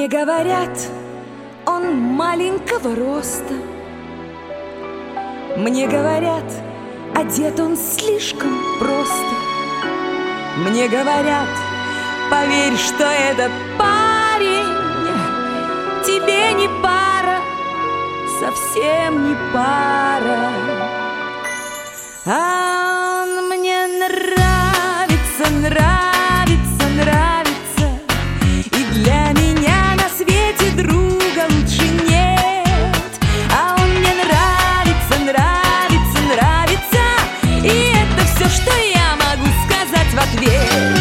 Мне говорят, он маленького роста. Мне говорят, одет он слишком просто. Мне говорят, поверь, что этот парень тебе не пара, совсем не пара. А он мне нравится, нравится, нравится, и для меня на свете друга лучше нет. А он мне нравится, нравится, нравится, и это все, что я могу сказать в ответ.